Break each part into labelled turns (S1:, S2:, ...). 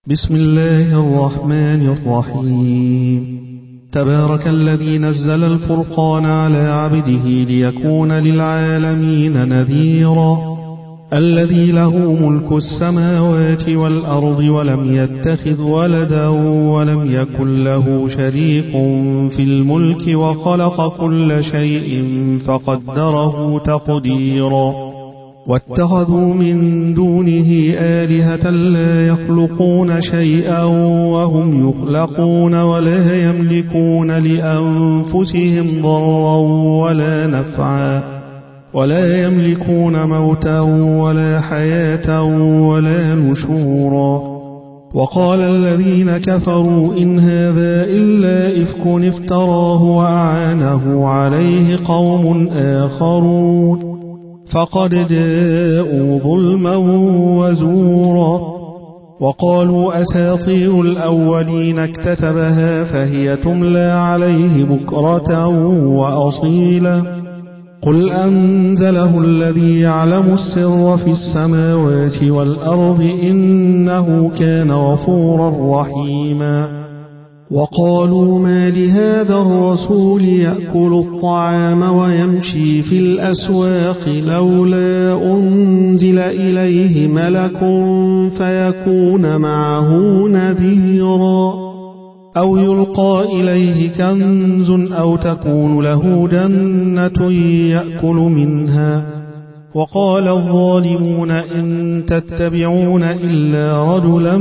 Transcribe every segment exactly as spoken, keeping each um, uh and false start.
S1: بسم الله الرحمن الرحيم. تبارك الذي نزل الفرقان على عبده ليكون للعالمين نذيرا. الذي له ملك السماوات والأرض ولم يتخذ ولدا ولم يكن له شريك في الملك وخلق كل شيء فقدره تقديرا. واتخذوا من دونه آلهة لا يخلقون شيئا وهم يخلقون ولا يملكون لأنفسهم ضرا ولا نفعا ولا يملكون موتا ولا حياة ولا نشورا. وقال الذين كفروا إن هذا إلا إفك افتراه وأعانه عليه قوم آخرون فقد جاءوا ظلما وزورا. وقالوا أساطير الأولين اكتتبها فهي تملى عليه بكرة وأصيلا. قل أنزله الذي يعلم السر في السماوات والأرض إنه كان غفورا رحيما. وقالوا ما لهذا الرسول يأكل الطعام ويمشي في الأسواق لولا أنزل إليه ملك فيكون معه نذيرا أو يلقى إليه كنز أو تكون له جنة يأكل منها. وقال الظالمون إن تتبعون إلا رجلا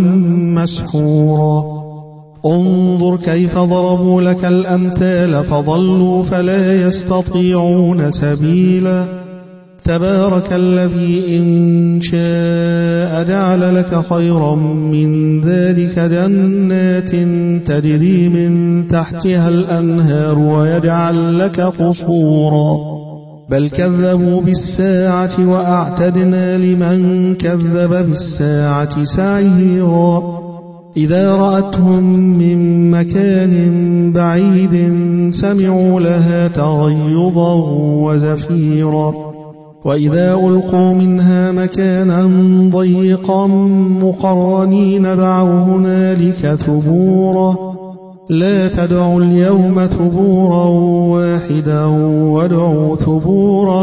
S1: مسحورا. انظر كيف ضربوا لك الأمثال فضلوا فلا يستطيعون سبيلا. تبارك الذي إن شاء جعل لك خيرا من ذلك جنات تجري من تحتها الأنهار ويجعل لك قصورا. بل كذبوا بالساعة وأعتدنا لمن كذب بالساعة سعيرا. إذا رأتهم من مكان بعيد سمعوا لها تغيظا وزفيرا. وإذا ألقوا منها مكانا ضيقا مقرنين دعوا هنالك ثبورا. لا تدعوا اليوم ثبورا واحدا وادعوا ثبورا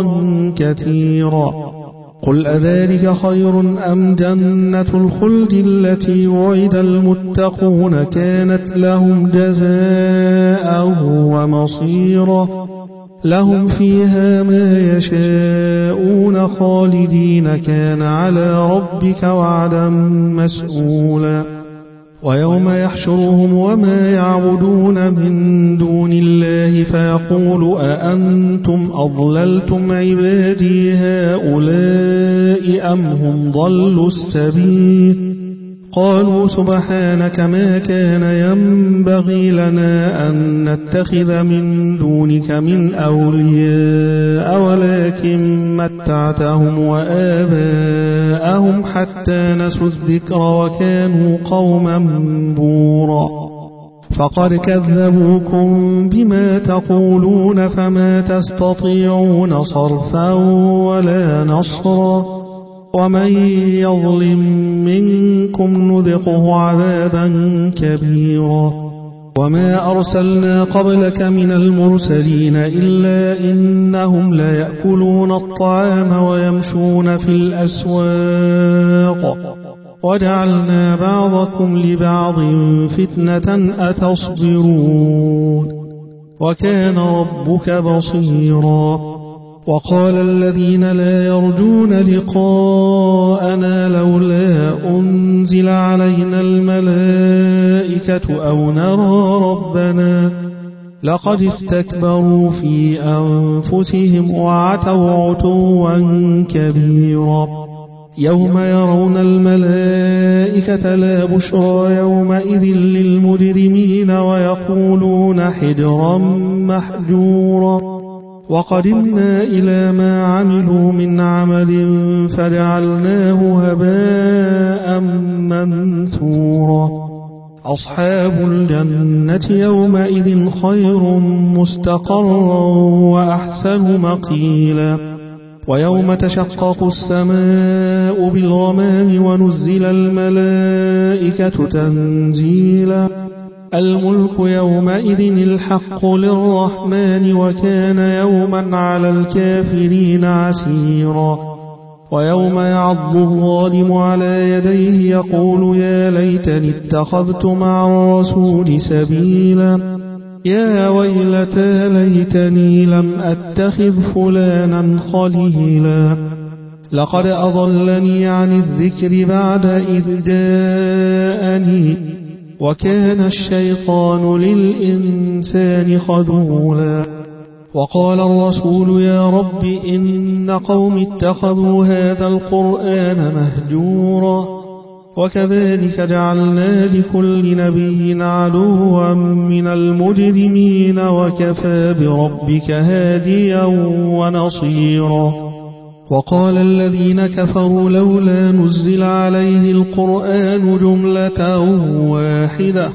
S1: كثيرا. قل أذلك خير أم جنة الخلد التي وعد المتقون كانت لهم جزاء ومصيرا. لهم فيها ما يشاءون خالدين كان على ربك وعدا مسئولا. ويوم يحشرهم وما يعبدون من دون الله فيقول أأنتم أضللتم عبادي هؤلاء أم هم ضلوا السبيل. قالوا سبحانك ما كان ينبغي لنا أن نتخذ من دونك من أولياء ولكن متعتهم وآباءهم حتى نسوا الذكر وكانوا قوما بورا. فقد كذبوكم بما تقولون فما تستطيعون صرفا ولا نصرا. ومن يظلم منكم نذقه عذابا كبيرا. وما أرسلنا قبلك من المرسلين إلا إنهم ليأكلون الطعام ويمشون في الأسواق وجعلنا بعضكم لبعض فتنة أتصبرون وكان ربك بصيرا. وقال الذين لا يرجون لقاءنا لولا أنزل علينا الملائكة أو نرى ربنا لقد استكبروا في أنفسهم وعتوا عتوا كبيرا. يوم يرون الملائكة لا بشرى يومئذ للمجرمين ويقولون حجرا محجورا. وقدمنا إلى ما عملوا من عمل فجعلناه هباء منثورا. أصحاب الجنة يومئذ خير مستقرا وأحسن مقيلا. ويوم تشقق السماء بالغمام ونزل الملائكة تنزيلا الملك يومئذ الحق للرحمن وكان يوما على الكافرين عسيرا ويوم يعض الظالم على يديه يقول يا ليتني اتخذت مع الرسول سبيلا يا ويلتى ليتني لم أتخذ فلانا خليلا لقد أضلني عن الذكر بعد إذ جاءني وكان الشيطان للإنسان خذولا وقال الرسول يا رب إن قوم اتخذوا هذا القرآن مهجورا وكذلك جعلنا لكل نبي عدوا من المجرمين وكفى بربك هاديا ونصيرا وقال الذين كفروا لولا نزل عليه القرآن جملة واحدة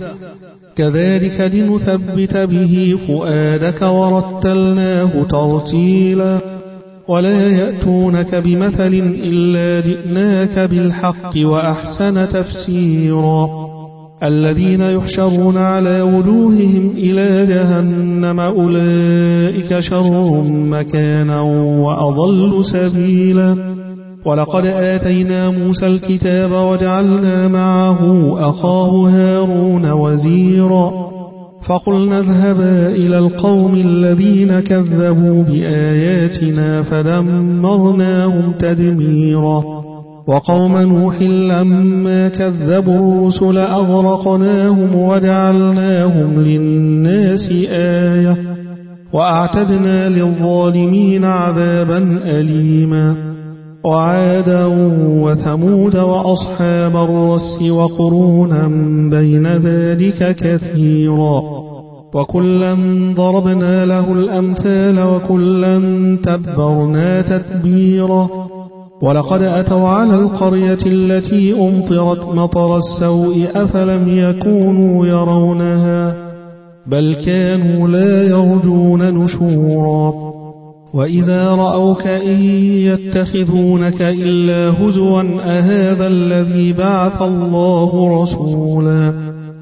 S1: كذلك لنثبت به فؤادك ورتلناه ترتيلا ولا يأتونك بمثل إلا جئناك بالحق وأحسن تفسيرا الذين يحشرون على وجوههم إلى جهنم أولئك شر مكانا وأضل سبيلا ولقد آتينا موسى الكتاب وجعلنا معه أخاه هارون وزيرا فقلنا اذهبا إلى القوم الذين كذبوا بآياتنا فدمرناهم تدميرا وقوم نوح لما كذبوا الرسل أغرقناهم وجعلناهم للناس آية وأعتدنا للظالمين عذابا أليما وعادا وثمود وأصحاب الرس وقرونا بين ذلك كثيرا وكلا ضربنا له الأمثال وكلا تبرنا تتبيرا ولقد أتوا على القرية التي أمطرت مطر السوء أفلم يكونوا يرونها بل كانوا لا يرجون نشورا وإذا رأوك إن يتخذونك إلا هزوا أهذا الذي بعث الله رسولا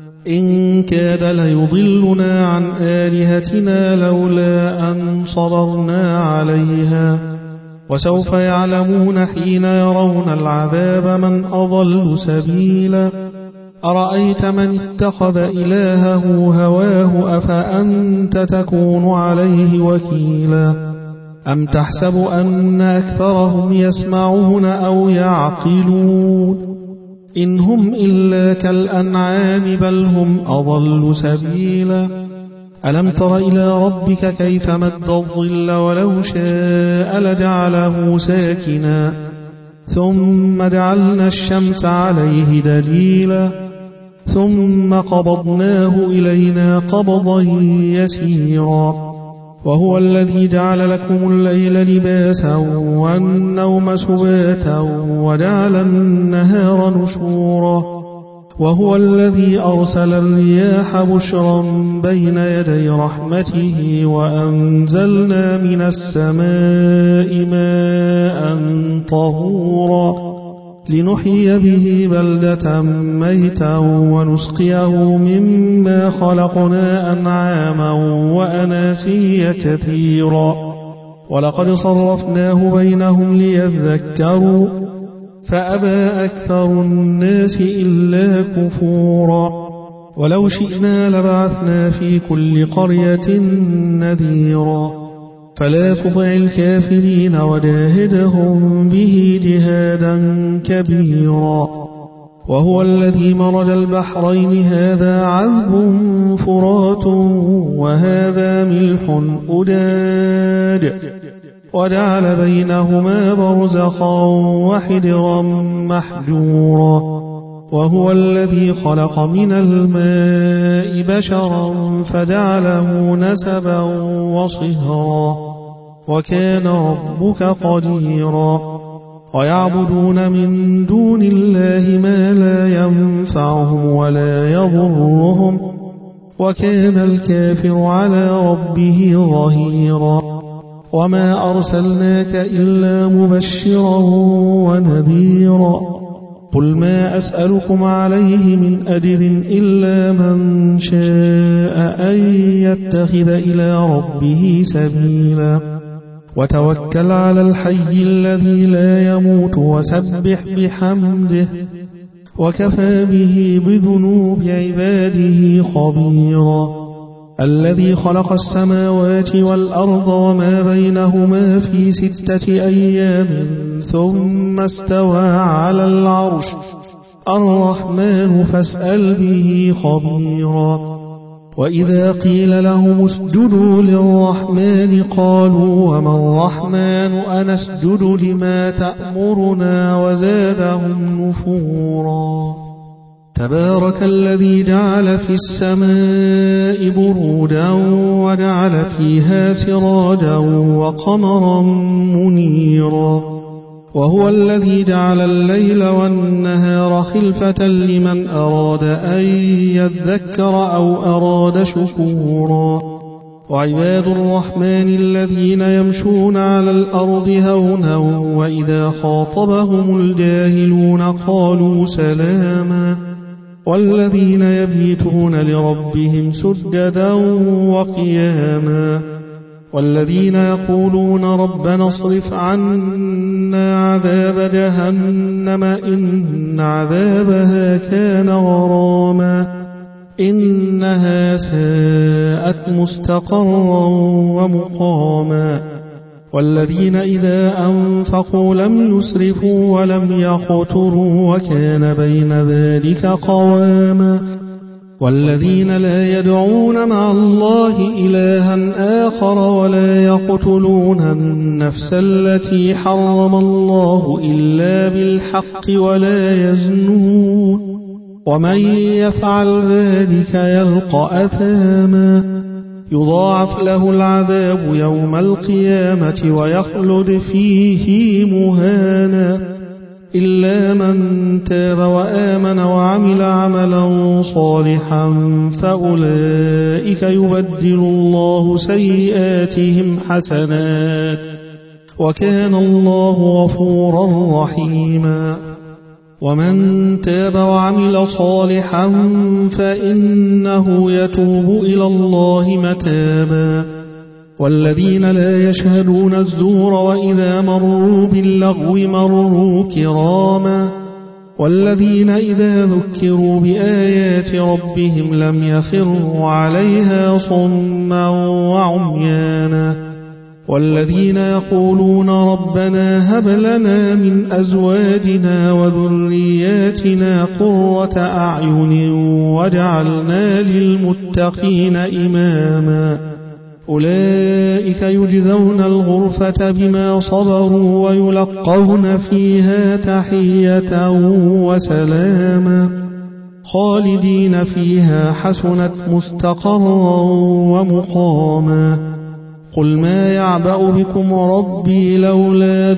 S1: إن كاد ليضلنا عن آلهتنا لولا أن صبرنا عليها وسوف يعلمون حين يرون العذاب من أضل سبيلا أرأيت من اتخذ إلهه هواه أفأنت تكون عليه وكيلا أم تحسب أن أكثرهم يسمعون أو يعقلون إن هم إلا كالأنعام بل هم أضل سبيلا ألم تر إلى ربك كيف مد الظل ولو شاء لجعله ساكنا ثم جعلنا الشمس عليه دليلا ثم قبضناه إلينا قبضا يسيرا وهو الذي جعل لكم الليل لباسا والنوم سباتا وجعل النهار نشورا وهو الذي أرسل الرياح بشرا بين يدي رحمته وأنزلنا من السماء ماء طهورا لنحيي به بلدة ميتا ونسقيه مما خلقنا أنعاما وأناسيا كثيرا ولقد صرفناه بينهم ليذكروا فأبى أكثر الناس إلا كفورا ولو شئنا لبعثنا في كل قرية نذيرا فلا تطع الكافرين وجاهدهم به جهادا كبيرا وهو الذي مرج البحرين هذا عذب فرات وهذا ملح أجاج وجعل بينهما برزخا وحجرا محجورا وهو الذي خلق من الماء بشرا فجعله نسبا وصهرا وكان ربك قديرا ويعبدون من دون الله ما لا ينفعهم ولا يضرهم وكان الكافر على ربه ظهيرا وما أرسلناك إلا مبشرا ونذيرا قل ما أسألكم عليه من أجر إلا من شاء أن يتخذ إلى ربه سبيلا وتوكل على الحي الذي لا يموت وسبح بحمده وكفى به بذنوب عباده خبيرا الذي خلق السماوات والأرض وما بينهما في ستة أيام ثم استوى على العرش الرحمن فاسأل به خبيرا وإذا قيل لهم اسجدوا للرحمن قالوا وما الرحمن أنسجد لما تأمرنا وزادهم نفورا تبارك الذي جعل في السماء برودا وجعل فيها سراجا وقمرا منيرا وهو الذي جعل الليل والنهار خلفة لمن أراد أن يذكر أو أراد شكورا وعباد الرحمن الذين يمشون على الأرض هونا وإذا خاطبهم الجاهلون قالوا سلاما والذين يبيتون لربهم سجدا وقياما والذين يقولون ربنا اصرف عنا عذاب جهنم إن عذابها كان غراما إنها ساءت مستقرا ومقاما والذين إذا أنفقوا لم يسرفوا ولم يقتروا وكان بين ذلك قواما والذين لا يدعون مع الله إلها آخر ولا يقتلون النفس التي حرم الله إلا بالحق ولا يزنون ومن يفعل ذلك يلقى أثاما يضاعف له العذاب يوم القيامة ويخلد فيه مهانا إلا من تاب وآمن وعمل عملا صالحا فأولئك يبدل الله سيئاتهم حسنات وكان الله غفورا رحيما ومن تاب وعمل صالحا فإنه يتوب إلى الله متابا والذين لا يشهدون الزور وإذا مروا باللغو مروا كراما والذين إذا ذكروا بآيات ربهم لم يخروا عليها صما وعميانا والذين يقولون ربنا هب لنا من أزواجنا وذرياتنا قرة أعين واجعلنا للمتقين إماما أولئك يجزون الغرفة بما صبروا ويلقون فيها تحية وسلاما خالدين فيها حسنت مستقرا ومقاما قل ما يعبأ بكم ربي لولا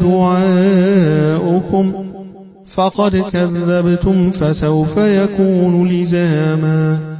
S1: دعاؤكم فقد كذبتم فسوف يكون لزاما